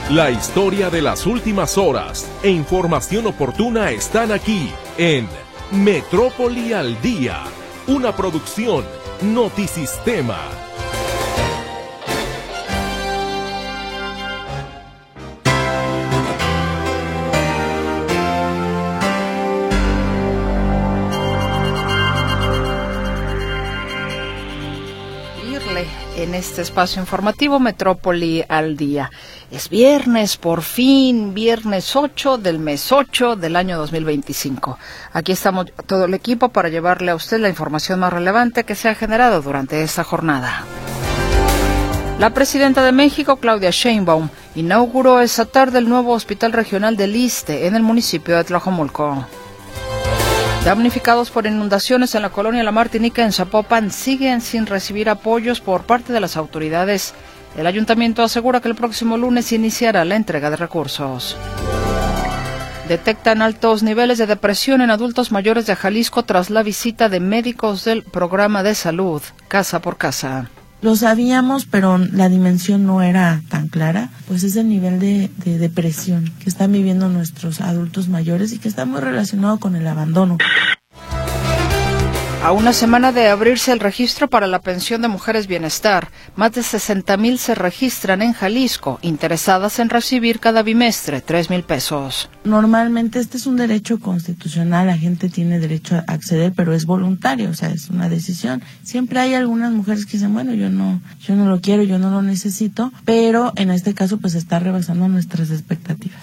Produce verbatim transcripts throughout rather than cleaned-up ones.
La historia de las últimas horas e información oportuna están aquí en Metrópoli al Día, una producción Notisistema. En este espacio informativo Metrópoli al Día. Es viernes, por fin, viernes ocho del mes ocho del año dos mil veinticinco. Aquí estamos todo el equipo para llevarle a usted la información más relevante que se ha generado durante esta jornada. La presidenta de México, Claudia Sheinbaum, inauguró esta tarde el nuevo Hospital Regional del Iste en el municipio de Tlajomulco. Damnificados por inundaciones en la colonia La Martinica en Zapopan siguen sin recibir apoyos por parte de las autoridades. El ayuntamiento asegura que el próximo lunes iniciará la entrega de recursos. Detectan altos niveles de depresión en adultos mayores de Jalisco tras la visita de médicos del programa de salud Casa por Casa. Lo sabíamos, pero la dimensión no era tan clara, pues es el nivel de, de depresión que están viviendo nuestros adultos mayores y que está muy relacionado con el abandono. A una semana de abrirse el registro para la pensión de Mujeres Bienestar, más de sesenta mil se registran en Jalisco, interesadas en recibir cada bimestre tres mil pesos. Normalmente este es un derecho constitucional, la gente tiene derecho a acceder, pero es voluntario, o sea, es una decisión. Siempre hay algunas mujeres que dicen, bueno, yo no, yo no lo quiero, yo no lo necesito, pero en este caso pues está rebasando nuestras expectativas.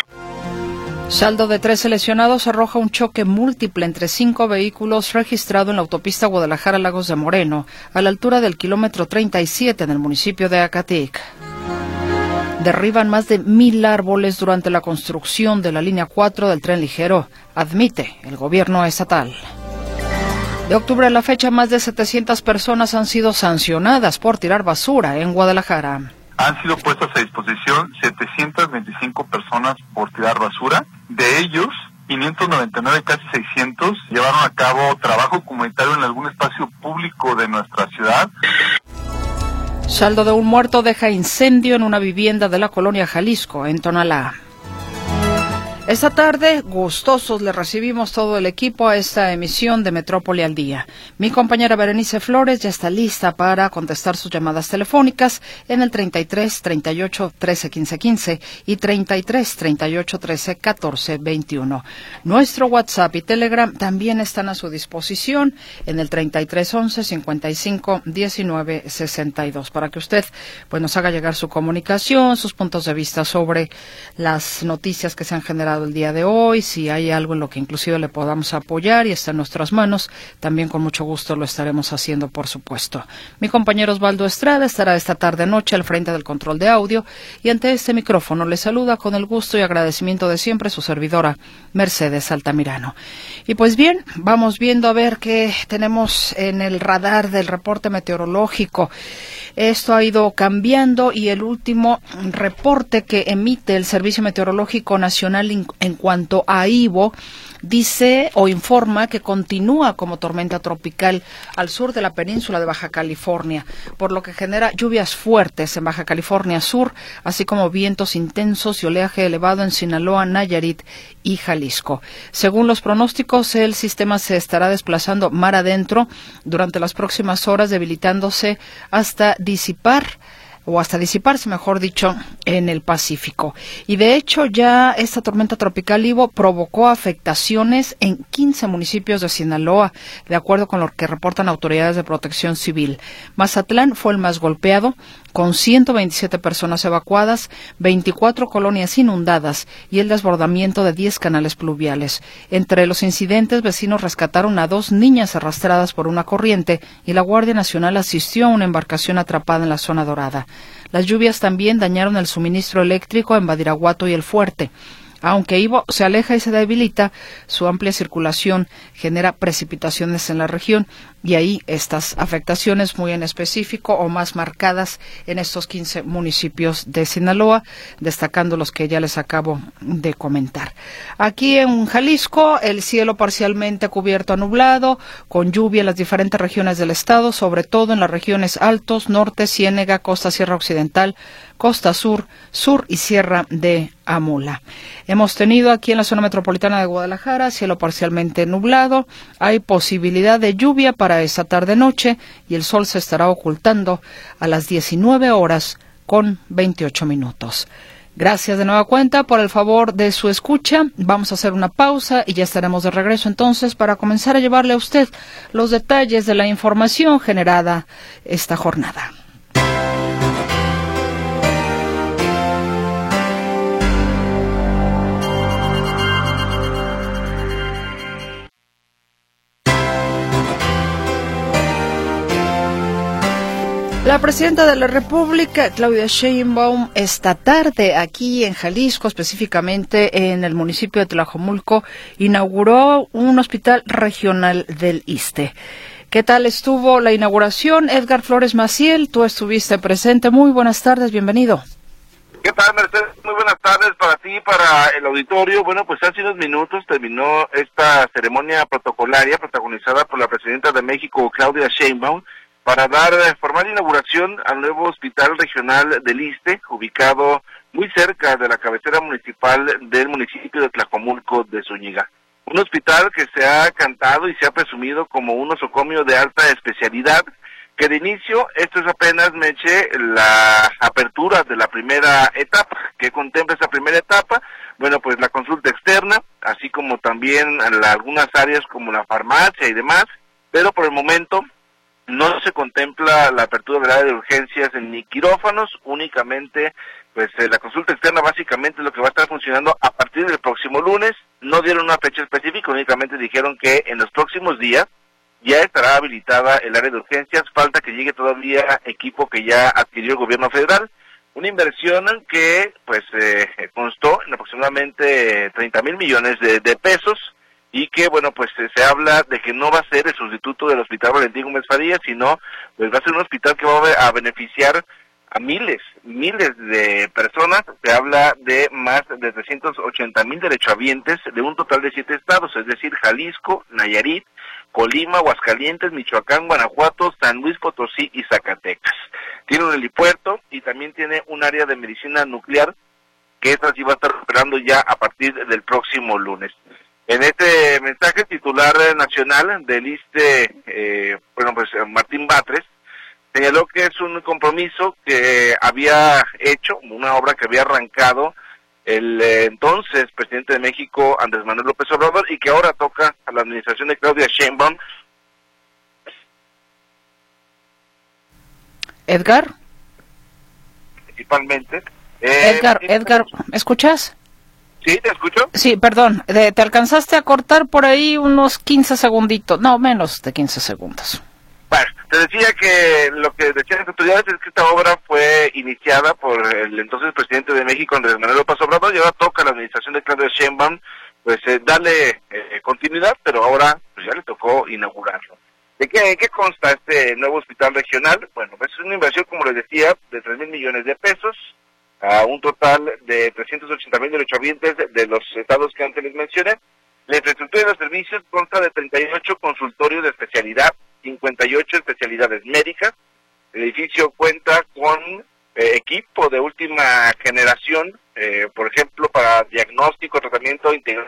Saldo de trece lesionados arroja un choque múltiple entre cinco vehículos registrado en la autopista Guadalajara-Lagos de Moreno, a la altura del kilómetro treinta y siete en el municipio de Acatic. Derriban más de mil árboles durante la construcción de la línea cuatro del tren ligero, admite el gobierno estatal. De octubre a la fecha, más de setecientas personas han sido sancionadas por tirar basura en Guadalajara. Han sido puestas a disposición setecientas veinticinco personas por tirar basura. De ellos, quinientos noventa y nueve, casi seiscientos, llevaron a cabo trabajo comunitario en algún espacio público de nuestra ciudad. Saldo de un muerto deja incendio en una vivienda de la colonia Jalisco, en Tonalá. Esta tarde, gustosos, le recibimos todo el equipo a esta emisión de Metrópoli al Día. Mi compañera Berenice Flores ya está lista para contestar sus llamadas telefónicas en el treinta y tres, treinta y ocho, trece, quince, quince y treinta y tres, treinta y ocho, trece, catorce, veintiuno. Nuestro WhatsApp y Telegram también están a su disposición en el treinta y tres, once, cincuenta y cinco, diecinueve, sesenta y dos para que usted pues nos haga llegar su comunicación, sus puntos de vista sobre las noticias que se han generado el día de hoy, si hay algo en lo que inclusive le podamos apoyar y está en nuestras manos, también con mucho gusto lo estaremos haciendo, por supuesto. Mi compañero Osvaldo Estrada estará esta tarde noche al frente del control de audio y ante este micrófono le saluda con el gusto y agradecimiento de siempre su servidora Mercedes Altamirano. Y pues bien, vamos viendo a ver qué tenemos en el radar del reporte meteorológico. Esto ha ido cambiando y el último reporte que emite el Servicio Meteorológico Nacional en cuanto a Ivo dice o informa que continúa como tormenta tropical al sur de la península de Baja California, por lo que genera lluvias fuertes en Baja California Sur, así como vientos intensos y oleaje elevado en Sinaloa, Nayarit y Jalisco. Según los pronósticos, el sistema se estará desplazando mar adentro durante las próximas horas, debilitándose hasta disipar o hasta disiparse, mejor dicho, en el Pacífico. Y de hecho ya esta tormenta tropical Ivo provocó afectaciones en quince municipios de Sinaloa, de acuerdo con lo que reportan autoridades de protección civil. Mazatlán fue el más golpeado, con ciento veintisiete personas evacuadas, veinticuatro colonias inundadas y el desbordamiento de diez canales pluviales. Entre los incidentes, vecinos rescataron a dos niñas arrastradas por una corriente y la Guardia Nacional asistió a una embarcación atrapada en la zona dorada. Las lluvias también dañaron el suministro eléctrico en Badiraguato y El Fuerte. Aunque Ivo se aleja y se debilita, su amplia circulación genera precipitaciones en la región y ahí estas afectaciones muy en específico o más marcadas en estos quince municipios de Sinaloa, destacando los que ya les acabo de comentar. Aquí en Jalisco, el cielo parcialmente cubierto a nublado, con lluvia en las diferentes regiones del estado, sobre todo en las regiones Altos, Norte, Ciénega, Costa Sierra Occidental, Costa Sur, Sur y Sierra de Amula. Hemos tenido aquí en la zona metropolitana de Guadalajara cielo parcialmente nublado, hay posibilidad de lluvia para esta tarde-noche y el sol se estará ocultando a las diecinueve horas con veintiocho minutos. Gracias de nueva cuenta por el favor de su escucha. Vamos a hacer una pausa y ya estaremos de regreso entonces para comenzar a llevarle a usted los detalles de la información generada esta jornada. La presidenta de la República, Claudia Sheinbaum, esta tarde aquí en Jalisco, específicamente en el municipio de Tlajomulco, inauguró un hospital regional del ISSSTE. ¿Qué tal estuvo la inauguración? Edgar Flores Maciel, tú estuviste presente. Muy buenas tardes, bienvenido. ¿Qué tal, Mercedes? Muy buenas tardes para ti y para el auditorio. Bueno, pues hace unos minutos terminó esta ceremonia protocolaria protagonizada por la presidenta de México, Claudia Sheinbaum, para dar formal inauguración al nuevo hospital regional del ISSSTE, ubicado muy cerca de la cabecera municipal del municipio de Tlajomulco de Zúñiga. Un hospital que se ha cantado y se ha presumido como un nosocomio de alta especialidad, que de inicio, esto es apenas, Meche, la apertura de la primera etapa. ¿Qué contempla esa primera etapa? Bueno, pues la consulta externa, así como también la, algunas áreas como la farmacia y demás, pero por el momento no se contempla la apertura del área de urgencias ni quirófanos, únicamente pues eh, la consulta externa básicamente es lo que va a estar funcionando a partir del próximo lunes. No dieron una fecha específica, únicamente dijeron que en los próximos días ya estará habilitada el área de urgencias, falta que llegue todavía equipo que ya adquirió el gobierno federal, una inversión que pues eh, constó en aproximadamente treinta mil millones de, de pesos, y que, bueno, pues se habla de que no va a ser el sustituto del Hospital Valentín Gómez Farías, sino pues va a ser un hospital que va a beneficiar a miles, miles de personas. Se habla de más de trescientos ochenta mil derechohabientes de un total de siete estados, es decir, Jalisco, Nayarit, Colima, Aguascalientes, Michoacán, Guanajuato, San Luis Potosí y Zacatecas. Tiene un helipuerto y también tiene un área de medicina nuclear, que esta sí va a estar operando ya a partir del próximo lunes. En este mensaje, titular nacional del ISSSTE, eh, bueno, pues Martín Batres, señaló que es un compromiso que había hecho, una obra que había arrancado el eh, entonces presidente de México, Andrés Manuel López Obrador, y que ahora toca a la administración de Claudia Sheinbaum. Edgar. Principalmente. Eh, Edgar, Edgar, ¿me escuchas? Sí, ¿te escucho? Sí, perdón, de, te alcanzaste a cortar por ahí unos quince segunditos, no, menos de quince segundos. Bueno, te decía que lo que decían las autoridades es que esta obra fue iniciada por el entonces presidente de México, Andrés Manuel López Obrador, y ahora toca a la administración de Claudia Sheinbaum, pues eh, darle eh, continuidad, pero ahora pues ya le tocó inaugurarlo. ¿De qué, qué consta este nuevo hospital regional? Bueno, es una inversión, como les decía, de tres mil millones de pesos, a un total de trescientos ochenta mil derechohabientes de los estados que antes les mencioné. La infraestructura de los servicios consta de treinta y ocho consultorios de especialidad, cincuenta y ocho especialidades médicas. El edificio cuenta con eh, equipo de última generación, eh, por ejemplo, para diagnóstico, tratamiento integral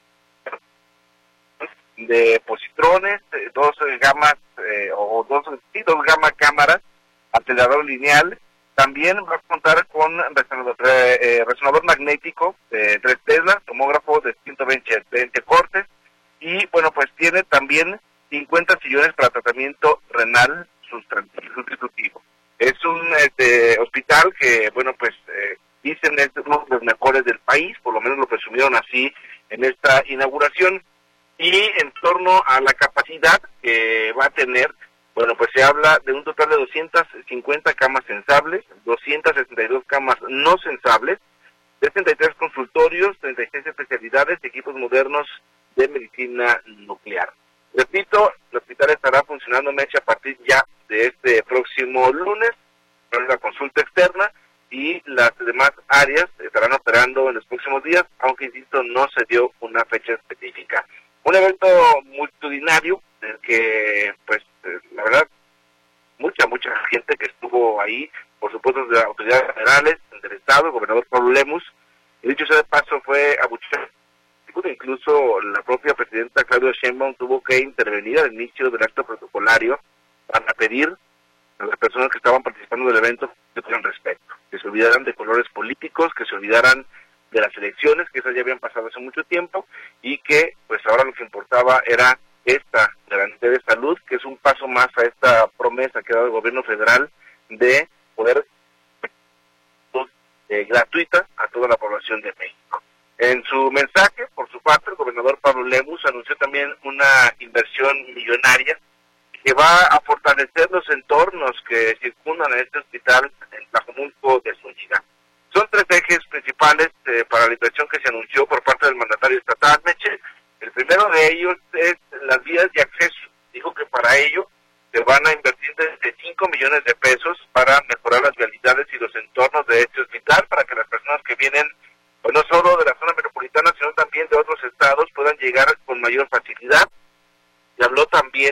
de positrones, eh, dos eh, gamas eh, o dos, sí, dos gamma cámaras, acelerador lineal. También va a contar con resonador, eh, resonador magnético de tres Tesla, tomógrafo de ciento veinte cortes, y bueno, pues tiene también cincuenta sillones para tratamiento renal sustitutivo. Es un este, hospital que, bueno, pues eh, dicen es uno de los mejores del país, por lo menos lo presumieron así en esta inauguración, y en torno a la capacidad que va a tener, bueno, pues se habla de un total de doscientas cincuenta camas sensables, doscientas sesenta y dos camas no sensables, sesenta y tres consultorios, treinta y seis especialidades, equipos modernos de medicina nuclear. Repito, el hospital estará funcionando, Meche, a partir ya de este próximo lunes, con la consulta externa, y las demás áreas estarán operando en los próximos días, aunque, insisto, no se dio una fecha específica. Un evento multitudinario, en el que, pues, la verdad, mucha, mucha gente que estuvo ahí, por supuesto, de autoridades federales, del Estado, el gobernador Pablo Lemus, y dicho sea de paso, fue abucheado. Incluso la propia presidenta Claudia Sheinbaum tuvo que intervenir al inicio del acto protocolario para pedir a las personas que estaban participando del evento que tuvieran respeto, que se olvidaran de colores políticos, que se olvidaran de las elecciones, que esas ya habían pasado hace mucho tiempo, y que pues ahora lo que importaba era esta garantía de salud, que es un paso más a esta promesa que ha dado el gobierno federal de poder eh, gratuita a toda la población de México. En su mensaje, por su parte, el gobernador Pablo Lemus anunció también una inversión millonaria que va a fortalecer los entornos que circundan a este hospital en Tlajomulco de Zúñiga. Son tres ejes principales eh, para la inversión que se anunció por parte del mandatario estatal, Meche. El primero de ellos es las vías de acceso. Dijo que para ello se van a invertir desde cinco millones de pesos para mejorar las vialidades y los entornos de este hospital, para que las personas que vienen pues no solo de la zona metropolitana, sino también de otros estados, puedan llegar con mayor facilidad. Y habló también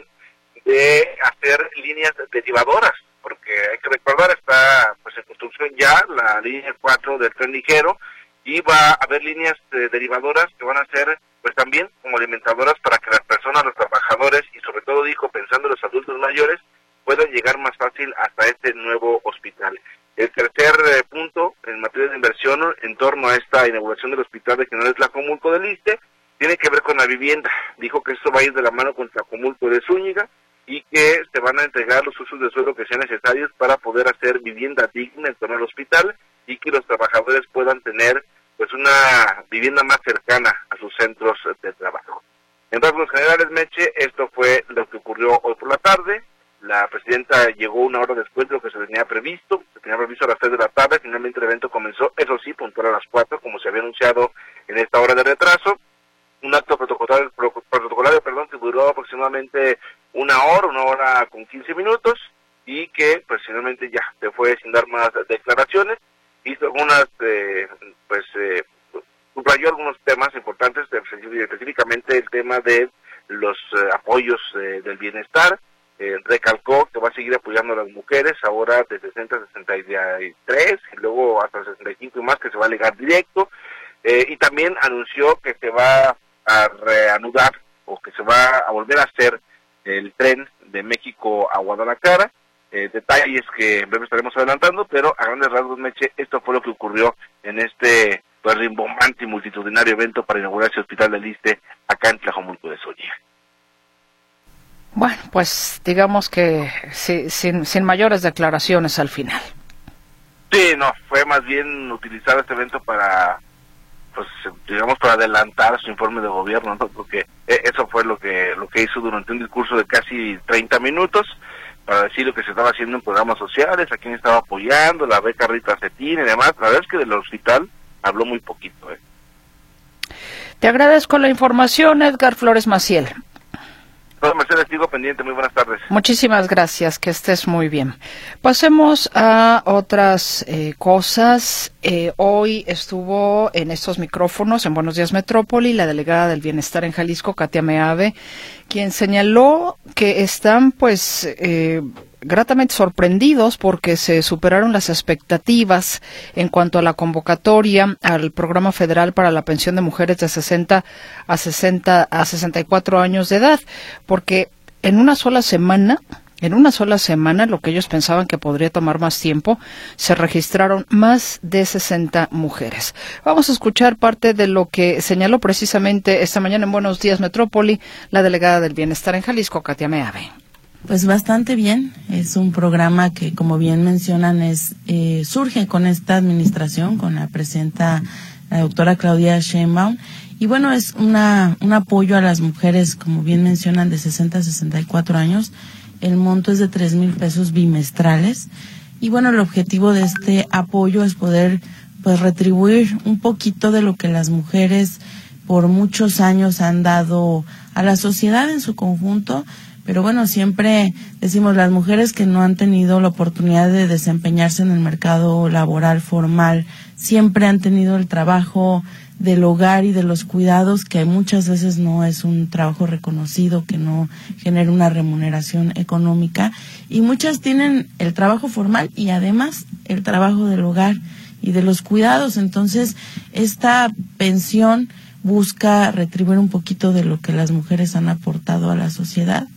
de hacer líneas derivadoras, porque hay que recordar, está pues en construcción ya la línea cuatro del tren ligero, y va a haber líneas eh, derivadoras que van a ser pues también como alimentadoras para que las personas, los trabajadores, y sobre todo, dijo, pensando en los adultos mayores, puedan llegar más fácil hasta este nuevo hospital. El tercer eh, punto en materia de inversión en torno a esta inauguración del hospital regional de Tlajomulco del Iste tiene que ver con la vivienda. Dijo que esto va a ir de la mano con Tlajomulco de Zúñiga y que se van a entregar los usos de suelo que sean necesarios para poder hacer vivienda digna en torno al hospital y que los trabajadores puedan tener pues una vivienda más cercana a sus centros de trabajo. En rasgos generales, Meche, esto fue lo que ocurrió hoy por la tarde. La presidenta llegó una hora después de lo que se tenía previsto, se tenía previsto a las tres de la tarde, finalmente el evento comenzó, eso sí, puntual a las cuatro, como se había anunciado en esta hora de retraso. Un acto protocolario, protocolario perdón, que duró aproximadamente una hora, una hora con quince minutos, y que pues finalmente ya se fue sin dar más declaraciones. Hizo algunas, eh, pues, eh, subrayó algunos temas importantes, específicamente el tema de los eh, apoyos eh, del bienestar. Eh, recalcó que va a seguir apoyando a las mujeres, ahora de sesenta a sesenta y tres, y luego hasta sesenta y cinco y más, que se va a ligar directo, eh, y también anunció que se va a reanudar, o que se va a volver a hacer el tren de México a Guadalajara. Eh, detalles que en breve estaremos adelantando, pero a grandes rasgos, Meche, esto fue lo que ocurrió en este pues, rimbombante y multitudinario evento para inaugurar ese hospital del Iste acá en Tlajomulco de Zúñiga. Bueno, pues digamos que sí, sin, sin mayores declaraciones al final. Sí, no, fue más bien utilizar este evento para, pues digamos, para adelantar su informe de gobierno, ¿no? Porque eso fue lo que lo que hizo durante un discurso de casi treinta minutos, para decir lo que se estaba haciendo en programas sociales, a quién estaba apoyando, la beca Rita Cetín y demás. La verdad es que del hospital habló muy poquito. ¿eh? Te agradezco la información, Edgar Flores Maciel. Mercedes, sigo pendiente. Muy buenas tardes. Muchísimas gracias, que estés muy bien. Pasemos a otras eh, cosas. Eh, hoy estuvo en estos micrófonos, en Buenos Días Metrópoli, la delegada del Bienestar en Jalisco, Katia Meave, quien señaló que están, pues, eh, gratamente sorprendidos porque se superaron las expectativas en cuanto a la convocatoria al Programa Federal para la Pensión de Mujeres de sesenta a sesenta y cuatro años de edad, porque en una sola semana, en una sola semana, lo que ellos pensaban que podría tomar más tiempo, se registraron más de sesenta mujeres. Vamos a escuchar parte de lo que señaló precisamente esta mañana en Buenos Días Metrópoli la delegada del Bienestar en Jalisco, Katia Meave. Pues bastante bien, es un programa que, como bien mencionan, es eh, surge con esta administración, con la presidenta, la doctora Claudia Sheinbaum, y bueno, es una un apoyo a las mujeres, como bien mencionan, de sesenta a sesenta y cuatro años. El monto es de tres mil pesos bimestrales, y bueno, el objetivo de este apoyo es poder pues retribuir un poquito de lo que las mujeres por muchos años han dado a la sociedad en su conjunto. Pero bueno, siempre decimos, las mujeres que no han tenido la oportunidad de desempeñarse en el mercado laboral formal, siempre han tenido el trabajo del hogar y de los cuidados, que muchas veces no es un trabajo reconocido, que no genera una remuneración económica, y muchas tienen el trabajo formal y además el trabajo del hogar y de los cuidados. Entonces, esta pensión busca retribuir un poquito de lo que las mujeres han aportado a la sociedad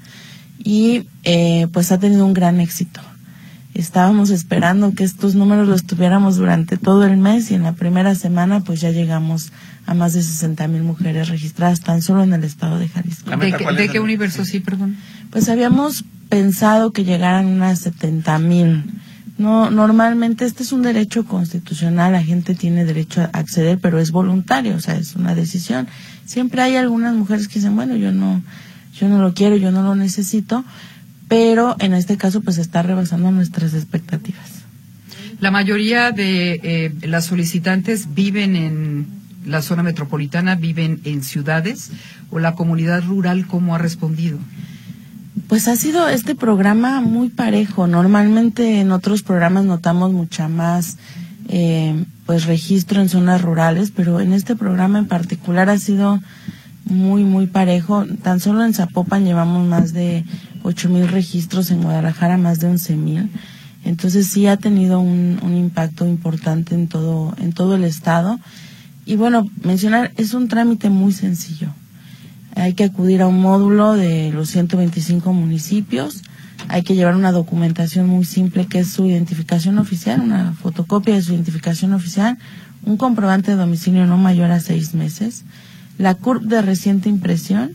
y eh, pues ha tenido un gran éxito. Estábamos esperando que estos números los tuviéramos durante todo el mes y en la primera semana pues ya llegamos a más de sesenta mil mujeres registradas tan solo en el estado de Jalisco. ¿De, qué, de qué universo sí, perdón? Pues habíamos pensado que llegaran unas setenta mil. No, normalmente este es un derecho constitucional, la gente tiene derecho a acceder, pero es voluntario, o sea, es una decisión. Siempre hay algunas mujeres que dicen, bueno, yo no, yo no lo quiero, yo no lo necesito, pero en este caso pues está rebasando nuestras expectativas. La mayoría de eh, las solicitantes viven en la zona metropolitana, viven en ciudades, o la comunidad rural, ¿cómo ha respondido? Pues ha sido este programa muy parejo. Normalmente en otros programas notamos mucha más eh, pues registro en zonas rurales, pero en este programa en particular ha sido muy, muy parejo. Tan solo en Zapopan llevamos más de ocho mil registros, en Guadalajara más de once mil. Entonces sí ha tenido un, un impacto importante en todo, en todo el estado. Y bueno, mencionar, es un trámite muy sencillo. Hay que acudir a un módulo de los ciento veinticinco municipios, hay que llevar una documentación muy simple que es su identificación oficial, una fotocopia de su identificación oficial, un comprobante de domicilio no mayor a seis meses, la C U R P de reciente impresión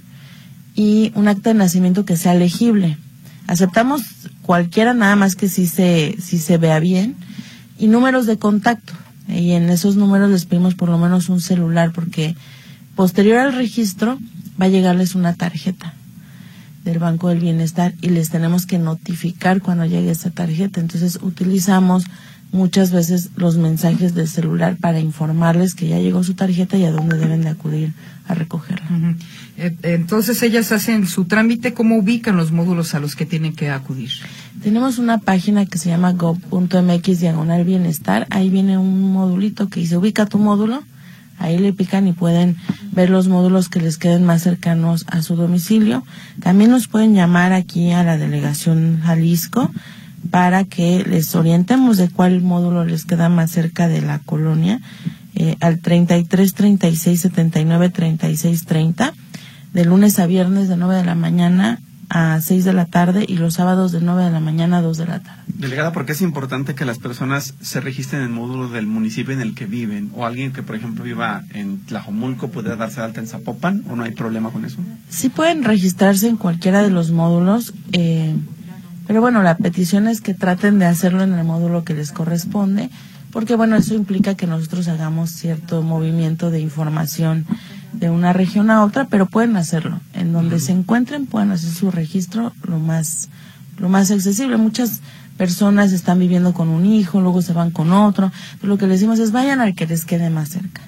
y un acta de nacimiento que sea legible. Aceptamos cualquiera, nada más que si se, si se vea bien, y números de contacto. Y en esos números les pedimos por lo menos un celular, porque posterior al registro va a llegarles una tarjeta del Banco del Bienestar y les tenemos que notificar cuando llegue esa tarjeta. Entonces utilizamos muchas veces los mensajes del celular para informarles que ya llegó su tarjeta y a dónde deben de acudir a recogerla. Uh-huh. Entonces ellas hacen su trámite, ¿cómo ubican los módulos a los que tienen que acudir? Tenemos una página que se llama gob punto mx diagonal bienestar, ahí viene un modulito que dice ubica tu módulo. Ahí le pican y pueden ver los módulos que les queden más cercanos a su domicilio. También nos pueden llamar aquí a la delegación Jalisco para que les orientemos de cuál módulo les queda más cerca de la colonia, eh, al treinta y tres, treinta y seis, setenta y nueve, treinta y seis, treinta, de lunes a viernes de nueve de la mañana a seis de la tarde y los sábados de nueve de la mañana a dos de la tarde. Delegada, ¿por qué es importante que las personas se registren en el módulo del municipio en el que viven? ¿O alguien que, por ejemplo, viva en Tlajomulco puede darse de alta en Zapopan o no hay problema con eso? Sí pueden registrarse en cualquiera de los módulos, eh, pero bueno, la petición es que traten de hacerlo en el módulo que les corresponde, porque bueno, eso implica que nosotros hagamos cierto movimiento de información de una región a otra, pero pueden hacerlo. En donde uh-huh. se encuentren pueden hacer su registro lo más, lo más accesible. Muchas personas están viviendo con un hijo, luego se van con otro. Pero lo que les decimos es vayan al que les quede más cerca.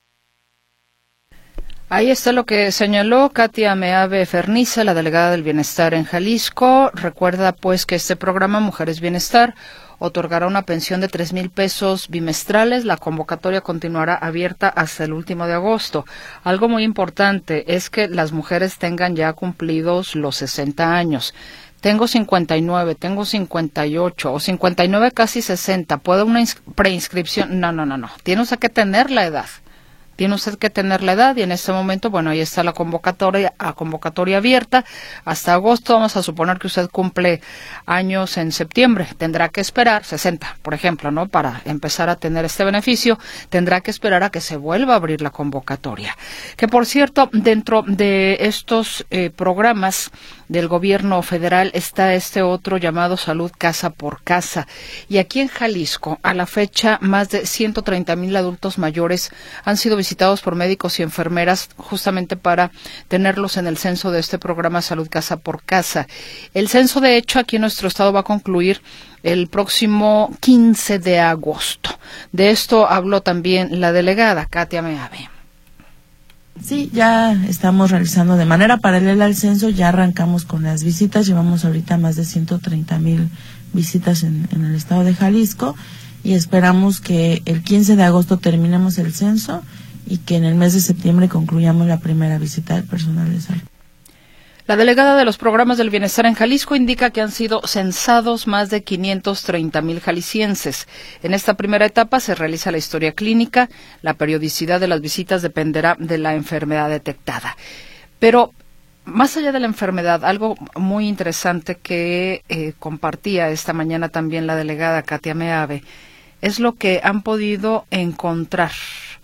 Ahí está lo que señaló Katia Meave Ferniza, la delegada del Bienestar en Jalisco. Recuerda pues que este programa Mujeres Bienestar otorgará una pensión de tres mil pesos bimestrales. La convocatoria continuará abierta hasta el último de agosto. Algo muy importante es que las mujeres tengan ya cumplidos los sesenta años. Tengo cincuenta y nueve, tengo cincuenta y ocho o cincuenta y nueve casi sesenta. ¿Puede una preinscripción? No, no, no, no. Tiene usted que tener la edad. Tiene usted que tener la edad y en este momento, bueno, ahí está la convocatoria, a convocatoria abierta hasta agosto. Vamos a suponer que usted cumple años en septiembre. Tendrá que esperar, sesenta, por ejemplo, ¿no? Para empezar a tener este beneficio, tendrá que esperar a que se vuelva a abrir la convocatoria. Que, por cierto, dentro de estos eh, programas del gobierno federal está este otro llamado Salud Casa por Casa. Y aquí en Jalisco, a la fecha, más de ciento treinta mil adultos mayores han sido visitados por médicos y enfermeras justamente para tenerlos en el censo de este programa Salud Casa por Casa. El censo, de hecho, aquí en nuestro estado va a concluir el próximo quince de agosto. De esto habló también la delegada Katia Meave. Sí, ya estamos realizando de manera paralela al censo, ya arrancamos con las visitas, llevamos ahorita más de ciento treinta mil visitas en, en el estado de Jalisco y esperamos que el quince de agosto terminemos el censo y que en el mes de septiembre concluyamos la primera visita del personal de salud. La delegada de los programas del bienestar en Jalisco indica que han sido censados más de quinientos treinta mil jaliscienses. En esta primera etapa se realiza la historia clínica. La periodicidad de las visitas dependerá de la enfermedad detectada. Pero más allá de la enfermedad, algo muy interesante que eh, compartía esta mañana también la delegada Katia Meave, es lo que han podido encontrar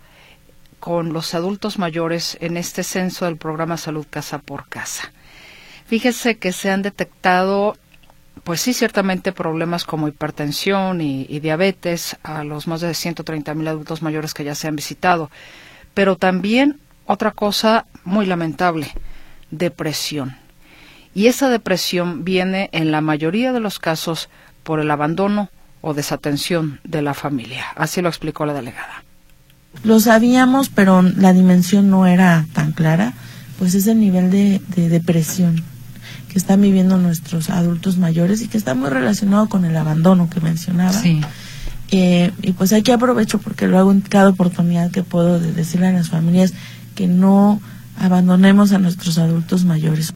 con los adultos mayores en este censo del programa Salud Casa por Casa. Fíjese que se han detectado, pues sí, ciertamente problemas como hipertensión y, y diabetes a los más de ciento treinta mil adultos mayores que ya se han visitado, pero también otra cosa muy lamentable, depresión. Y esa depresión viene en la mayoría de los casos por el abandono o desatención de la familia. Así lo explicó la delegada. Lo sabíamos, pero la dimensión no era tan clara, pues es el nivel de, de depresión que están viviendo nuestros adultos mayores y que está muy relacionado con el abandono que mencionaba. Sí. Eh, y pues aquí aprovecho porque lo hago en cada oportunidad que puedo de decirle a las familias que no abandonemos a nuestros adultos mayores.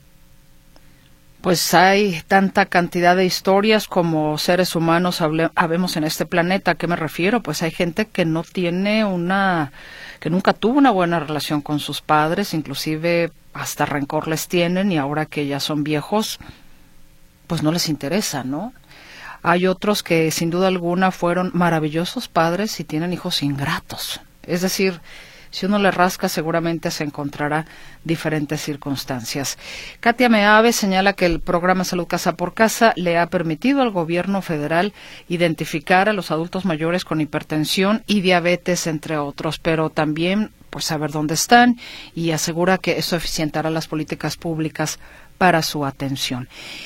Pues hay tanta cantidad de historias como seres humanos hable, habemos en este planeta. ¿A qué me refiero? Pues hay gente que no tiene una, que nunca tuvo una buena relación con sus padres, inclusive hasta rencor les tienen y ahora que ya son viejos, pues no les interesa, ¿no? Hay otros que sin duda alguna fueron maravillosos padres y tienen hijos ingratos. Es decir, si uno le rasca, seguramente se encontrará diferentes circunstancias. Katia Meave señala que el programa Salud Casa por Casa le ha permitido al gobierno federal identificar a los adultos mayores con hipertensión y diabetes, entre otros, pero también pues saber dónde están y asegura que eso eficientará las políticas públicas para su atención.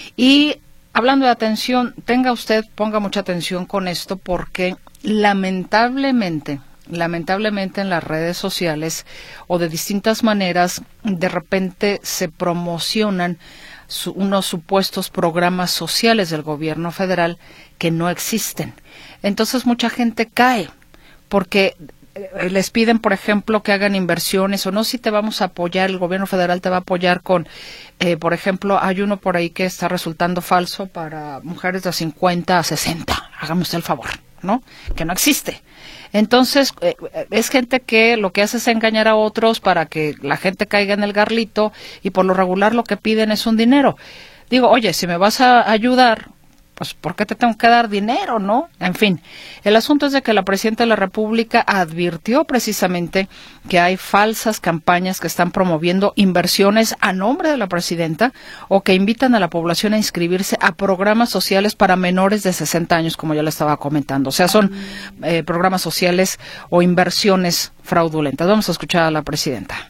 Y hablando de atención, tenga usted, ponga mucha atención con esto porque lamentablemente Lamentablemente en las redes sociales o de distintas maneras de repente se promocionan su, unos supuestos programas sociales del gobierno federal que no existen. Entonces mucha gente cae porque les piden, por ejemplo, que hagan inversiones o no, si te vamos a apoyar, el gobierno federal te va a apoyar con, eh, por ejemplo, hay uno por ahí que está resultando falso para mujeres de cincuenta a sesenta, hágame usted el favor, ¿no? Que no existe. Entonces, eh, es gente que lo que hace es engañar a otros para que la gente caiga en el garlito y por lo regular lo que piden es un dinero. Digo, oye, si me vas a ayudar, pues ¿por qué te tengo que dar dinero, no? En fin, el asunto es de que la Presidenta de la República advirtió precisamente que hay falsas campañas que están promoviendo inversiones a nombre de la Presidenta o que invitan a la población a inscribirse a programas sociales para menores de sesenta años, como ya le estaba comentando. O sea, son eh, programas sociales o inversiones fraudulentas. Vamos a escuchar a la Presidenta.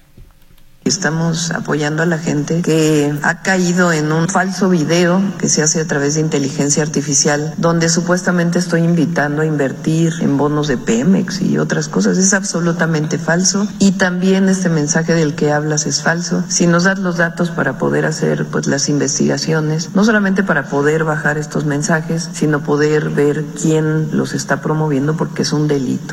Estamos apoyando a la gente que ha caído en un falso video que se hace a través de inteligencia artificial, donde supuestamente estoy invitando a invertir en bonos de Pemex y otras cosas. Es absolutamente falso. Y también este mensaje del que hablas es falso. Si nos das los datos para poder hacer pues las investigaciones, no solamente para poder bajar estos mensajes, sino poder ver quién los está promoviendo, porque es un delito.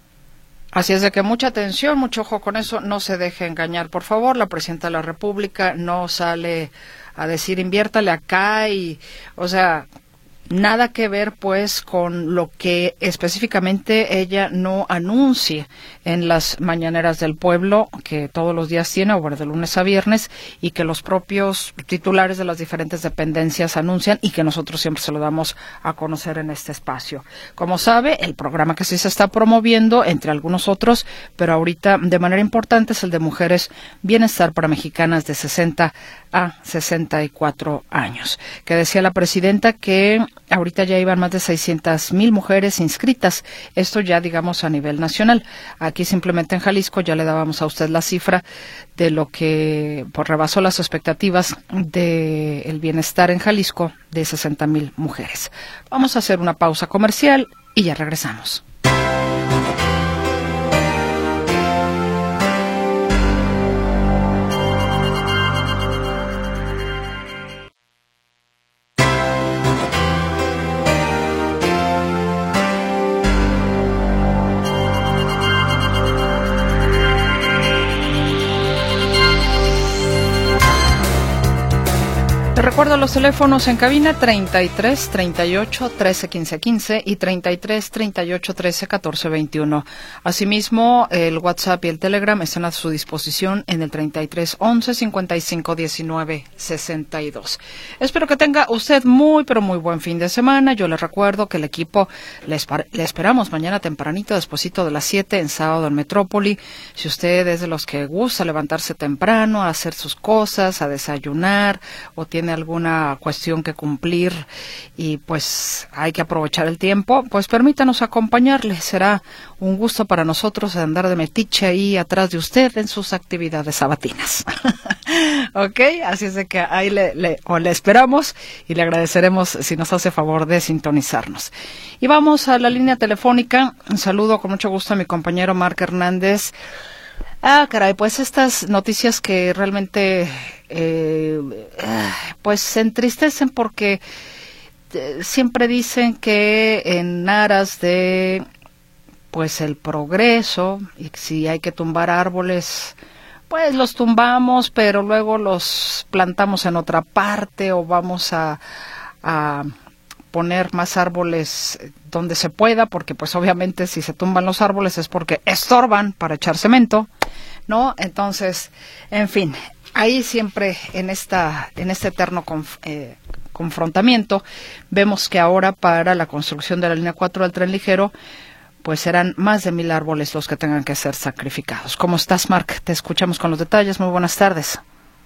Así es de que mucha atención, mucho ojo con eso, no se deje engañar, por favor. La Presidenta de la República no sale a decir inviértale acá y, o sea, nada que ver pues con lo que específicamente ella no anuncie en las mañaneras del pueblo, que todos los días tiene, o de lunes a viernes, y que los propios titulares de las diferentes dependencias anuncian y que nosotros siempre se lo damos a conocer en este espacio. Como sabe, el programa que sí se está promoviendo, entre algunos otros, pero ahorita de manera importante, es el de Mujeres Bienestar para Mexicanas de sesenta a sesenta y cuatro años, que decía la Presidenta que ahorita ya iban más de seiscientas mil mujeres inscritas, esto ya digamos a nivel nacional. Aquí simplemente en Jalisco ya le dábamos a usted la cifra de lo que pues, rebasó las expectativas del bienestar en Jalisco de sesenta mil mujeres. Vamos a hacer una pausa comercial y ya regresamos. Te recuerdo los teléfonos en cabina treinta y tres, treinta y ocho, trece, quince, quince y treinta y tres, treinta y ocho, trece, catorce, veintiuno. Asimismo, el WhatsApp y el Telegram están a su disposición en el treinta y tres, once, cincuenta y cinco, diecinueve, sesenta y dos. Espero que tenga usted muy, pero muy buen fin de semana. Yo le recuerdo que el equipo le, esper- le esperamos mañana tempranito, despuesito de las siete, en Sábado en Metrópoli. Si usted es de los que gusta levantarse temprano, a hacer sus cosas, a desayunar, o tiene alguna cuestión que cumplir y pues hay que aprovechar el tiempo, pues permítanos acompañarle. Será un gusto para nosotros andar de metiche ahí atrás de usted en sus actividades sabatinas. Ok, así es de que ahí le, le, o le esperamos y le agradeceremos si nos hace favor de sintonizarnos. Y vamos a la línea telefónica. Un saludo con mucho gusto a mi compañero Marc Hernández. Ah, caray, pues estas noticias que realmente eh, pues se entristecen porque eh, siempre dicen que en aras de pues el progreso, y si hay que tumbar árboles, pues los tumbamos, pero luego los plantamos en otra parte o vamos a, a poner más árboles donde se pueda, porque pues obviamente si se tumban los árboles es porque estorban para echar cemento, ¿no? Entonces, en fin, ahí siempre en esta en este eterno conf, eh, confrontamiento vemos que ahora para la construcción de la línea cuatro del tren ligero pues serán más de mil árboles los que tengan que ser sacrificados. ¿Cómo estás, Marc? Te escuchamos con los detalles. Muy buenas tardes.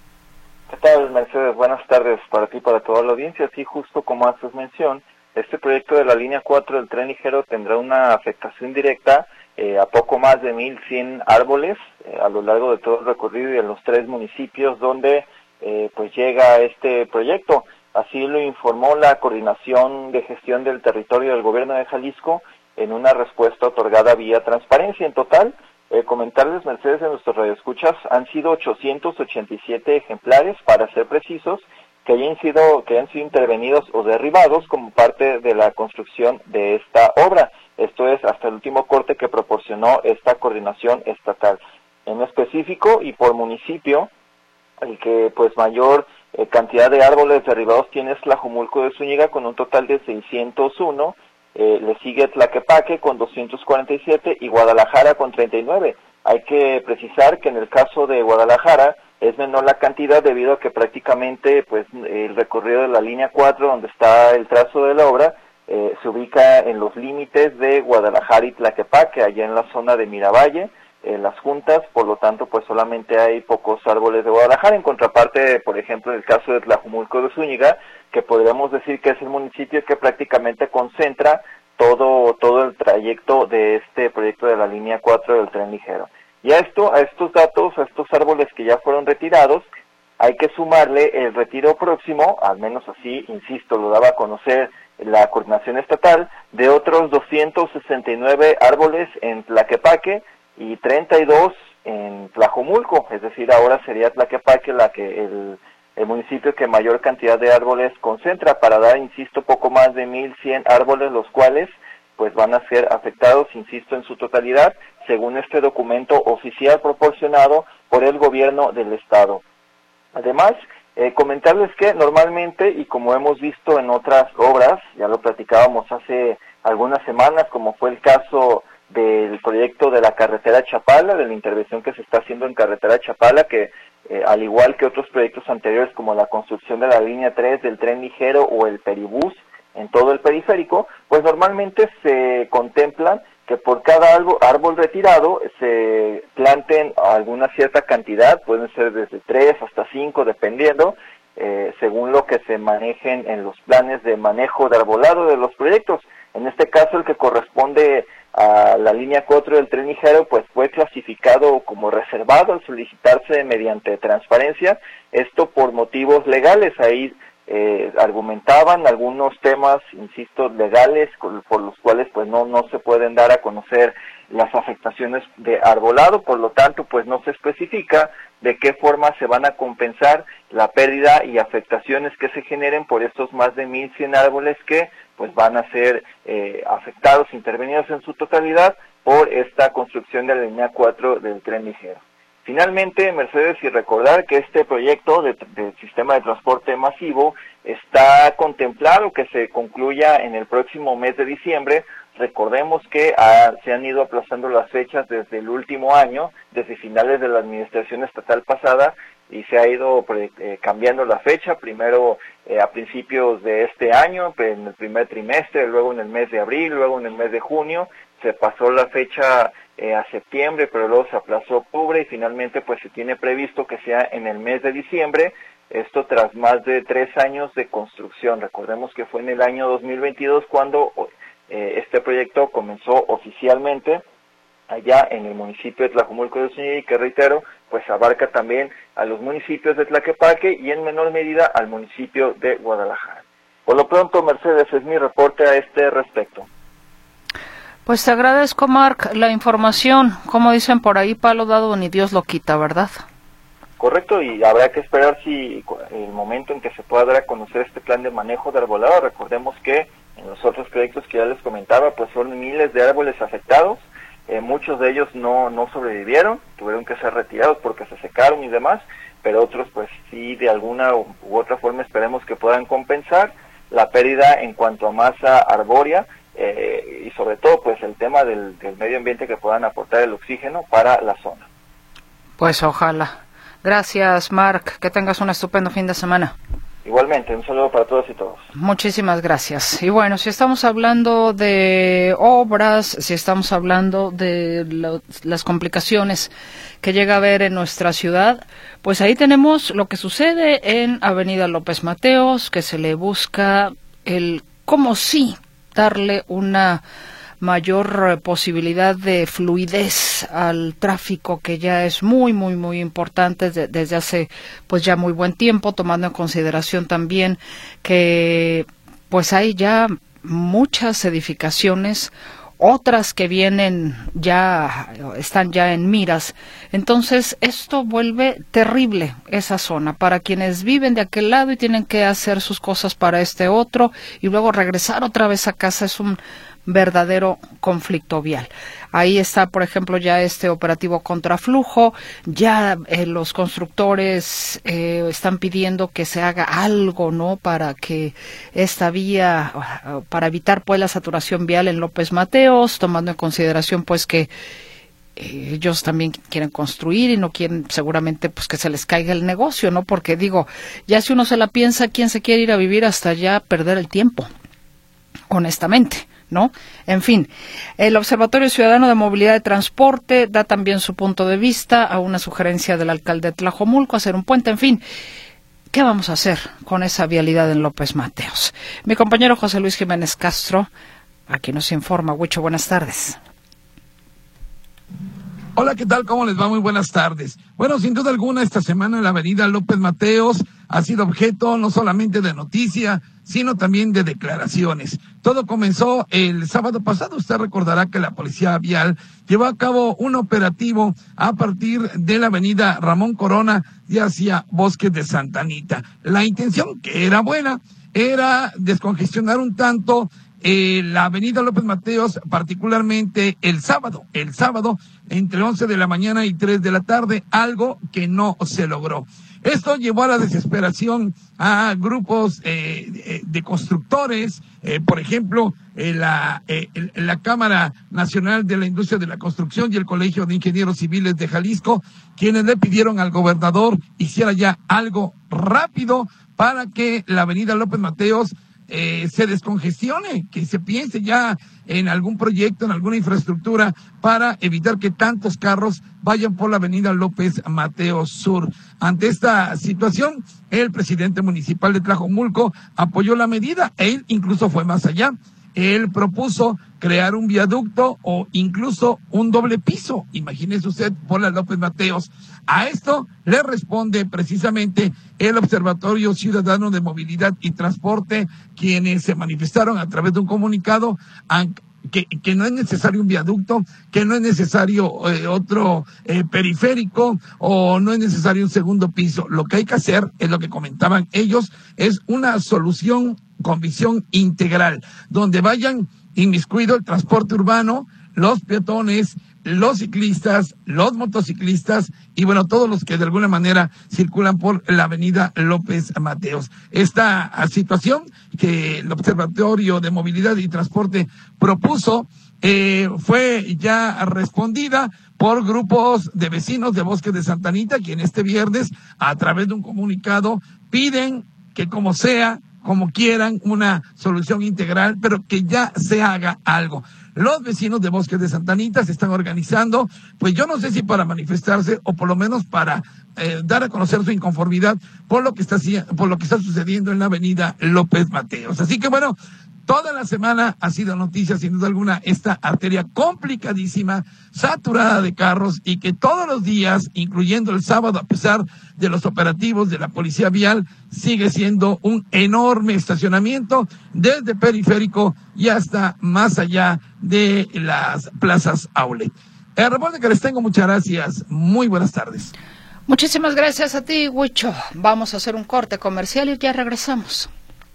¿Qué tal, Mercedes? Buenas tardes para ti y para toda la audiencia. Sí, justo como haces mención, este proyecto de la línea cuatro del tren ligero tendrá una afectación directa eh, a poco más de mil cien árboles eh, a lo largo de todo el recorrido y en los tres municipios donde eh, pues llega este proyecto. Así lo informó la Coordinación de Gestión del Territorio del Gobierno de Jalisco en una respuesta otorgada vía transparencia. En total, eh, comentarles, Mercedes, en nuestros radioescuchas, han sido ochocientos ochenta y siete ejemplares, para ser precisos, que hayan sido, que hayan sido intervenidos o derribados como parte de la construcción de esta obra. Esto es hasta el último corte que proporcionó esta coordinación estatal. En específico y por municipio, el que pues mayor eh, cantidad de árboles derribados tiene es Tlajomulco de Zúñiga, con un total de seiscientos uno, eh, le sigue Tlaquepaque con doscientos cuarenta y siete y Guadalajara con treinta y nueve. Hay que precisar que en el caso de Guadalajara es menor la cantidad debido a que prácticamente pues el recorrido de la línea cuatro, donde está el trazo de la obra, eh, se ubica en los límites de Guadalajara y Tlaquepaque, allá en la zona de Miravalle, en las juntas, por lo tanto pues solamente hay pocos árboles de Guadalajara, en contraparte, por ejemplo, en el caso de Tlajomulco de Zúñiga, que podríamos decir que es el municipio que prácticamente concentra todo todo el trayecto de este proyecto de la línea cuatro del tren ligero. Y a esto, a estos datos, a estos árboles que ya fueron retirados, hay que sumarle el retiro próximo, al menos así, insisto, lo daba a conocer la coordinación estatal, de otros doscientos sesenta y nueve árboles en Tlaquepaque y treinta y dos en Tlajomulco, es decir, ahora sería Tlaquepaque la que el, el municipio que mayor cantidad de árboles concentra, para dar, insisto, poco más de mil cien árboles, los cuales pues van a ser afectados, insisto, en su totalidad, según este documento oficial proporcionado por el gobierno del estado. Además, eh, comentarles que normalmente, y como hemos visto en otras obras, ya lo platicábamos hace algunas semanas, como fue el caso del proyecto de la carretera Chapala, de la intervención que se está haciendo en carretera Chapala, que eh, al igual que otros proyectos anteriores como la construcción de la línea tres del tren ligero o el peribús en todo el periférico, pues normalmente se contemplan que por cada árbol, árbol retirado se planten alguna cierta cantidad, pueden ser desde tres hasta cinco, dependiendo, eh, según lo que se manejen en los planes de manejo de arbolado de los proyectos. En este caso, el que corresponde a la línea cuatro del tren ligero, pues fue clasificado como reservado al solicitarse mediante transparencia, esto por motivos legales. Ahí Eh, argumentaban algunos temas, insisto, legales, por los cuales pues no no se pueden dar a conocer las afectaciones de arbolado, por lo tanto pues no se especifica de qué forma se van a compensar la pérdida y afectaciones que se generen por estos más de mil cien árboles que pues van a ser eh, afectados, intervenidos en su totalidad por esta construcción de la línea cuatro del tren ligero. Finalmente, Mercedes, y recordar que este proyecto de, de sistema de transporte masivo está contemplado que se concluya en el próximo mes de diciembre. Recordemos que ah, se han ido aplazando las fechas desde el último año, desde finales de la administración estatal pasada, y se ha ido eh, cambiando la fecha, primero eh, a principios de este año, en el primer trimestre, luego en el mes de abril, luego en el mes de junio, se pasó la fecha eh, a septiembre, pero luego se aplazó a octubre, y finalmente pues se tiene previsto que sea en el mes de diciembre, esto tras más de tres años de construcción. Recordemos que fue en el año dos mil veintidós cuando eh, este proyecto comenzó oficialmente allá en el municipio de Tlajomulco de Zúñiga, y que reitero, pues abarca también a los municipios de Tlaquepaque y en menor medida al municipio de Guadalajara. Por lo pronto, Mercedes, es mi reporte a este respecto. Pues te agradezco, Marc, la información. Como dicen por ahí, palo dado ni Dios lo quita, ¿verdad? Correcto, y habrá que esperar si el momento en que se pueda dar a conocer este plan de manejo de arbolado. Recordemos que en los otros proyectos que ya les comentaba, pues son miles de árboles afectados. Eh, muchos de ellos no, no sobrevivieron, tuvieron que ser retirados porque se secaron y demás, pero otros pues sí, de alguna u, u otra forma esperemos que puedan compensar la pérdida en cuanto a masa arbórea, eh, y sobre todo pues el tema del, del medio ambiente, que puedan aportar el oxígeno para la zona. Pues ojalá. Gracias, Marc, que tengas un estupendo fin de semana. Igualmente, un saludo para todos y todos. Muchísimas gracias. Y bueno, si estamos hablando de obras, si estamos hablando de lo, las complicaciones que llega a haber en nuestra ciudad, pues ahí tenemos lo que sucede en Avenida López Mateos, que se le busca el cómo sí darle una mayor posibilidad de fluidez al tráfico, que ya es muy, muy, muy importante desde, desde hace pues ya muy buen tiempo, tomando en consideración también que pues hay ya muchas edificaciones, otras que vienen ya, están ya en miras. Entonces esto vuelve terrible esa zona para quienes viven de aquel lado y tienen que hacer sus cosas para este otro y luego regresar otra vez a casa. Es un verdadero conflicto vial. Ahí está, por ejemplo, ya este operativo contraflujo, ya eh, los constructores eh, están pidiendo que se haga algo, ¿no?, para que esta vía, para evitar pues la saturación vial en López Mateos, tomando en consideración pues que eh, ellos también quieren construir y no quieren seguramente pues que se les caiga el negocio, ¿no? Porque digo, ya si uno se la piensa, ¿quién se quiere ir a vivir hasta allá, perder el tiempo? Honestamente, ¿no? En fin, el Observatorio Ciudadano de Movilidad y Transporte da también su punto de vista a una sugerencia del alcalde de Tlajomulco, hacer un puente. En fin, ¿qué vamos a hacer con esa vialidad en López Mateos? Mi compañero José Luis Jiménez Castro aquí nos informa. Huicho, buenas tardes. Hola, ¿qué tal? ¿Cómo les va? Muy buenas tardes. Bueno, sin duda alguna, esta semana la avenida López Mateos ha sido objeto no solamente de noticia, sino también de declaraciones. Todo comenzó el sábado pasado. Usted recordará que la Policía Vial llevó a cabo un operativo a partir de la avenida Ramón Corona y hacia Bosques de Santa Anita. La intención, que era buena, era descongestionar un tanto Eh, la avenida López Mateos, particularmente el sábado, el sábado entre once de la mañana y tres de la tarde, algo que no se logró. Esto llevó a la desesperación a grupos eh, de constructores, eh, por ejemplo, eh, la, eh, la Cámara Nacional de la Industria de la Construcción y el Colegio de Ingenieros Civiles de Jalisco, quienes le pidieron al gobernador hiciera ya algo rápido para que la avenida López Mateos Eh, se descongestione, que se piense ya en algún proyecto, en alguna infraestructura para evitar que tantos carros vayan por la avenida López Mateos Sur. Ante esta situación, el presidente municipal de Tlajomulco apoyó la medida. Él incluso fue más allá. Él propuso crear un viaducto o incluso un doble piso, imagínese usted, por la López Mateos. A esto le responde precisamente el Observatorio Ciudadano de Movilidad y Transporte, quienes se manifestaron a través de un comunicado que, que no es necesario un viaducto, que no es necesario eh, otro eh, periférico o no es necesario un segundo piso. Lo que hay que hacer, es lo que comentaban ellos, es una solución con visión integral, donde vayan inmiscuido el transporte urbano, los peatones, los ciclistas, los motociclistas y bueno, todos los que de alguna manera circulan por la avenida López Mateos. Esta situación que el Observatorio de Movilidad y Transporte propuso eh, fue ya respondida por grupos de vecinos de Bosques de Santa Anita, que en este viernes, a través de un comunicado, piden que como sea, como quieran, una solución integral, pero que ya se haga algo. Los vecinos de Bosques de Santa Anita se están organizando, pues yo no sé si para manifestarse o por lo menos para eh, dar a conocer su inconformidad por lo que está por lo que está sucediendo en la avenida López Mateos. Así que bueno, toda la semana ha sido noticia, sin duda alguna, esta arteria complicadísima, saturada de carros y que todos los días, incluyendo el sábado, a pesar de los operativos de la Policía Vial, sigue siendo un enorme estacionamiento desde Periférico y hasta más allá de las plazas outlet. El reporte que les tengo, muchas gracias. Muy buenas tardes. Muchísimas gracias a ti, Huicho. Vamos a hacer un corte comercial y ya regresamos.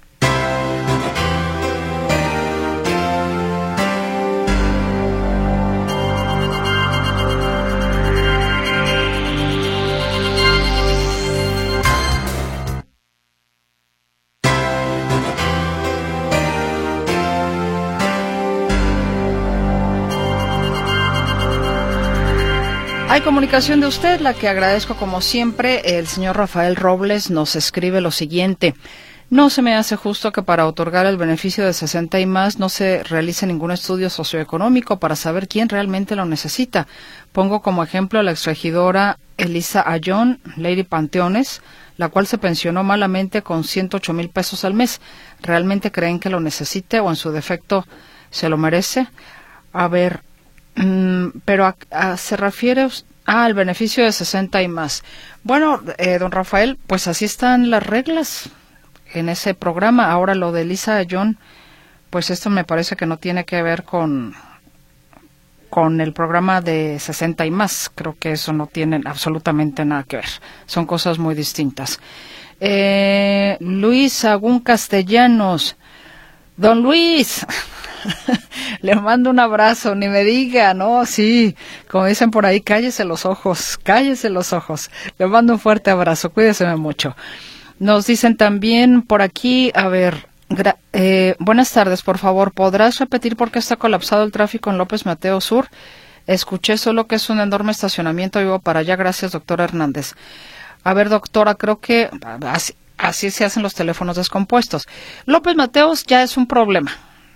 Hay comunicación de usted, la que agradezco como siempre. El señor Rafael Robles nos escribe lo siguiente. No se me hace justo que para otorgar el beneficio de sesenta y más no se realice ningún estudio socioeconómico para saber quién realmente lo necesita. Pongo como ejemplo a la exregidora Elisa Ayón, Lady Panteones, la cual se pensionó malamente con ciento ocho mil pesos al mes. ¿Realmente creen que lo necesite o en su defecto se lo merece? A ver... Mm, pero a, a, se refiere ah, al beneficio de sesenta y más. Bueno, eh, don Rafael, pues así están las reglas en ese programa. Ahora lo de Elisa John, pues esto me parece que no tiene que ver con con el programa de sesenta y más. Creo que eso no tiene absolutamente nada que ver. Son cosas muy distintas. Eh, Luis Agún Castellanos. Don Luis, le mando un abrazo, ni me diga, ¿no? Sí, como dicen por ahí, cállese los ojos, cállese los ojos. Le mando un fuerte abrazo, cuídese mucho. Nos dicen también por aquí, a ver, gra- eh, buenas tardes, por favor, ¿podrás repetir por qué está colapsado el tráfico en López Mateos Sur? Escuché solo que es un enorme estacionamiento, vivo para allá, gracias, doctora Hernández. A ver, doctora, creo que así, así se hacen los teléfonos descompuestos. López Mateos ya es un problema.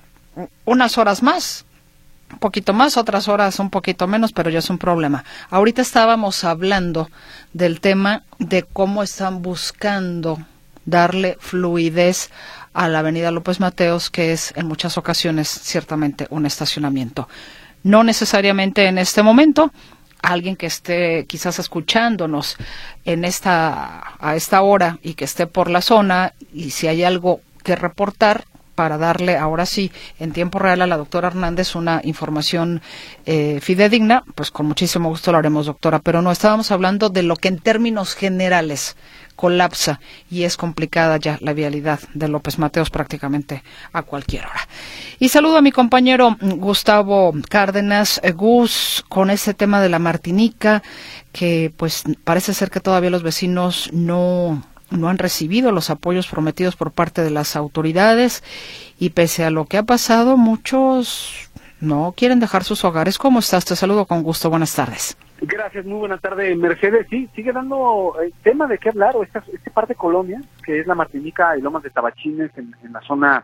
Unas horas más, un poquito más, otras horas un poquito menos, pero ya es un problema. Ahorita estábamos hablando del tema de cómo están buscando darle fluidez a la avenida López Mateos, que es en muchas ocasiones ciertamente un estacionamiento. No necesariamente en este momento. Alguien que esté quizás escuchándonos en esta a esta hora y que esté por la zona, y si hay algo que reportar para darle ahora sí en tiempo real a la doctora Hernández una información eh, fidedigna, pues con muchísimo gusto lo haremos, doctora. Pero no, estábamos hablando de lo que en términos generales colapsa y es complicada ya la vialidad de López Mateos prácticamente a cualquier hora. Y saludo a mi compañero Gustavo Cárdenas, eh, Gus, con ese tema de la Martinica, que pues parece ser que todavía los vecinos no, no han recibido los apoyos prometidos por parte de las autoridades y pese a lo que ha pasado, muchos no quieren dejar sus hogares. ¿Cómo estás? Te saludo con gusto. Buenas tardes. Gracias, muy buena tarde, Mercedes. Sí, sigue dando el tema de qué hablar, o esta, este par de colonias, que es la Martinica y Lomas de Tabachines, en, en la zona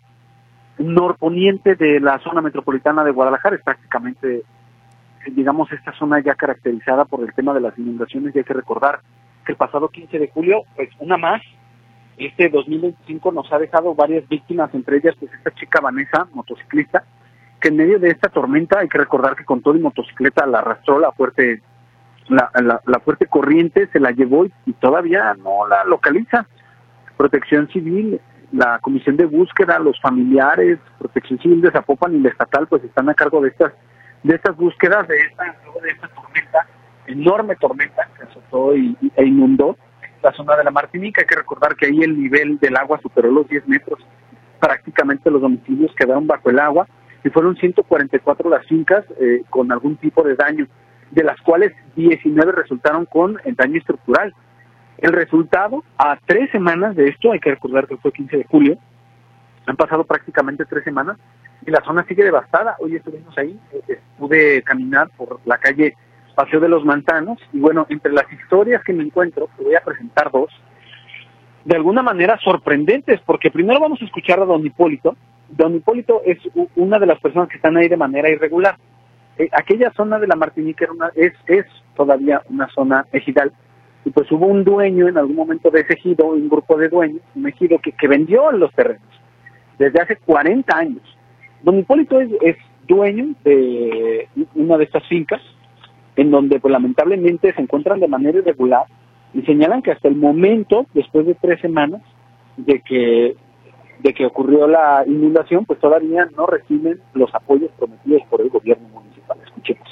norponiente de la zona metropolitana de Guadalajara. Es prácticamente, digamos, esta zona ya caracterizada por el tema de las inundaciones, y hay que recordar que el pasado quince de julio, pues una más, este dos mil veinticinco nos ha dejado varias víctimas, entre ellas pues esta chica Vanessa, motociclista, que en medio de esta tormenta, hay que recordar que con todo y motocicleta la arrastró la fuerte La, la, la fuerte corriente, se la llevó y, y todavía no la localiza. Protección Civil, la Comisión de Búsqueda, los familiares, Protección Civil de Zapopan y la estatal, pues están a cargo de estas de estas búsquedas, de esta, de esta tormenta, enorme tormenta que azotó y, y, e inundó la zona de la Martinica. Hay que recordar que ahí el nivel del agua superó los diez metros, prácticamente los domicilios quedaron bajo el agua. y fueron ciento cuarenta y cuatro las fincas eh, con algún tipo de daño, de las cuales diecinueve resultaron con el daño estructural. El resultado, a tres semanas de esto, hay que recordar que fue quince de julio, han pasado prácticamente tres semanas y la zona sigue devastada. Hoy estuvimos ahí, eh, pude caminar por la calle Paseo de los Manzanos y bueno, entre las historias que me encuentro, te voy a presentar dos, de alguna manera sorprendentes, porque primero vamos a escuchar a don Hipólito. Don Hipólito es una de las personas que están ahí de manera irregular. Eh, aquella zona de la Martinica era una, es, es todavía una zona ejidal, y pues hubo un dueño en algún momento de ese ejido, un grupo de dueños, un ejido que, que vendió los terrenos desde hace cuarenta años. Don Hipólito es, es dueño de una de estas fincas, en donde pues lamentablemente se encuentran de manera irregular, y señalan que hasta el momento, después de tres semanas de que de que ocurrió la inundación, pues todavía no reciben los apoyos prometidos por el gobierno municipal. Escuchemos.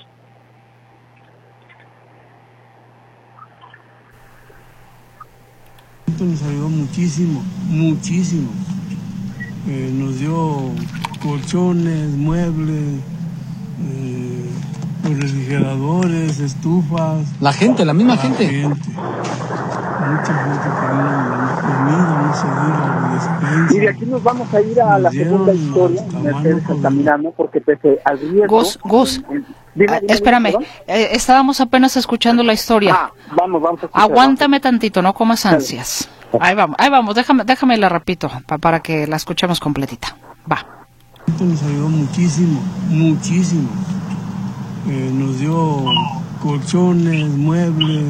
Esto nos ayudó muchísimo, muchísimo. Eh, nos dio colchones, muebles, eh, los refrigeradores, estufas. La gente, la misma la gente. gente. Mucha gente que vino a comida, no se diga, despensa. Y de aquí nos vamos a ir a la segunda historia, Mercedes Altamirano, porque pese al riesgo... Gus, Gus, Dime, dime, ah, espérame, dime, eh, estábamos apenas escuchando la historia. Ah, vamos, vamos a escuchar. Aguántame tantito, no comas ansias. Ahí vamos, ahí vamos, déjame, déjame la repito pa, para que la escuchemos completita. Va. Esto nos ayudó muchísimo, muchísimo. Eh, nos dio colchones, muebles,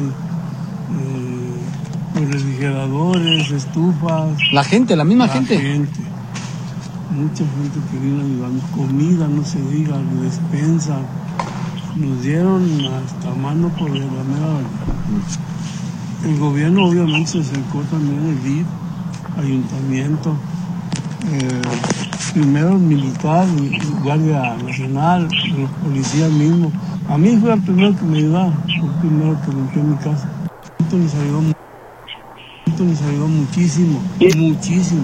eh, los refrigeradores, estufas. La gente, la misma la gente. gente. Mucha gente que vino a ayudarnos, comida, no se diga, despensa. Nos dieron hasta mano por la mera. El gobierno obviamente se acercó también, el D I F, ayuntamiento, eh, primero el militar, el Guardia Nacional, los policías mismos. A mí fue el primero que me ayudó, fue el primero que limpió mi casa. Esto nos ayudó, esto nos ayudó muchísimo, muchísimo.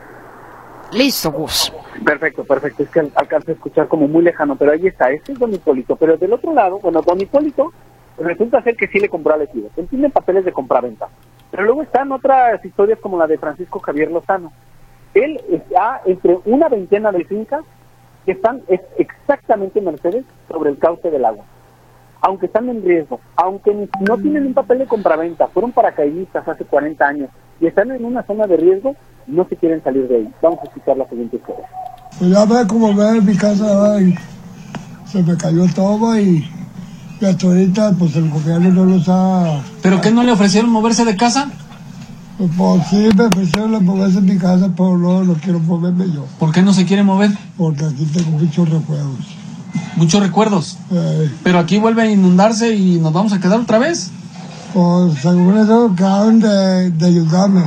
Listo, Gus. Perfecto, perfecto, es que alcanza a escuchar como muy lejano, pero ahí está, este es don Hipólito, pero del otro lado, bueno, don Hipólito resulta ser que sí le compró al ejido, él tiene papeles de compraventa, pero luego están otras historias como la de Francisco Javier Lozano. Él está entre una veintena de fincas que están es exactamente, Mercedes, sobre el cauce del agua, aunque están en riesgo, aunque no tienen un papel de compraventa, fueron paracaidistas hace cuarenta años y están en una zona de riesgo, no se quieren salir de ahí. Vamos a escuchar la siguiente historia. Pues ya ve como ve mi casa, ay, se me cayó todo y, y hasta ahorita pues el gobierno no los ha... ¿Pero qué no le ofrecieron moverse de casa? Pues, pues sí, me ofrecieron moverse de mi casa, pero no, no quiero moverme yo. ¿Por qué no se quiere mover? Porque aquí tengo muchos recuerdos. Muchos recuerdos. Eh, Pero aquí vuelve a inundarse y nos vamos a quedar otra vez. Pues según eso acaban de, de ayudarme.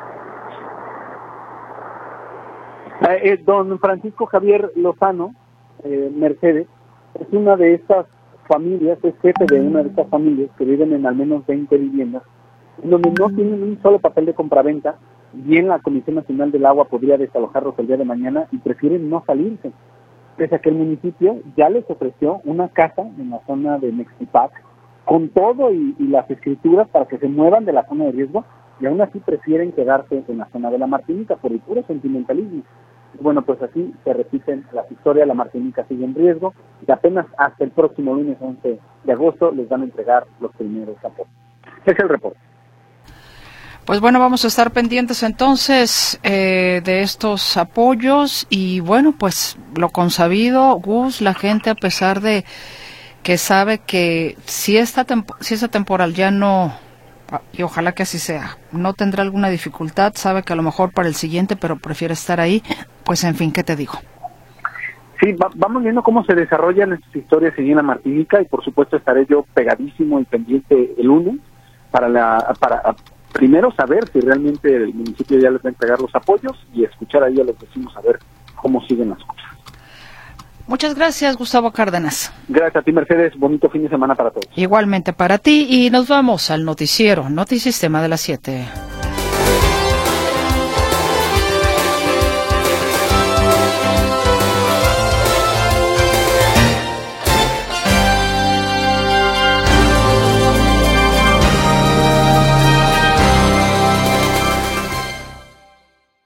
Eh, eh, don Francisco Javier Lozano, eh, Mercedes, es una de estas familias, es jefe de una de estas familias que viven en al menos veinte viviendas, en donde no tienen un solo papel de compraventa, bien la Comisión Nacional del Agua podría desalojarlos el día de mañana y prefieren no salirse, pese a que el municipio ya les ofreció una casa en la zona de Mexipac, con todo y, y las escrituras para que se muevan de la zona de riesgo, y aún así prefieren quedarse en la zona de la Martinica por el puro sentimentalismo. Bueno, pues así se repiten las historias, la Martinica sigue en riesgo y apenas hasta el próximo lunes once de agosto les van a entregar los primeros apoyos. Es el reporte. Pues bueno, vamos a estar pendientes entonces eh, de estos apoyos y bueno, pues lo consabido, Gus, la gente a pesar de que sabe que si esta temp- si esta temporal ya no, y ojalá que así sea, no tendrá alguna dificultad, sabe que a lo mejor para el siguiente, pero prefiere estar ahí, pues en fin, ¿qué te digo? Sí, va, vamos viendo cómo se desarrollan estas historias en la Martinica y por supuesto estaré yo pegadísimo y pendiente el lunes para la para primero saber si realmente el municipio ya les va a entregar los apoyos y escuchar ahí a los vecinos a ver cómo siguen las cosas. Muchas gracias, Gustavo Cárdenas. Gracias a ti, Mercedes. Bonito fin de semana para todos. Igualmente para ti y nos vamos al noticiero, Notisistema de las siete.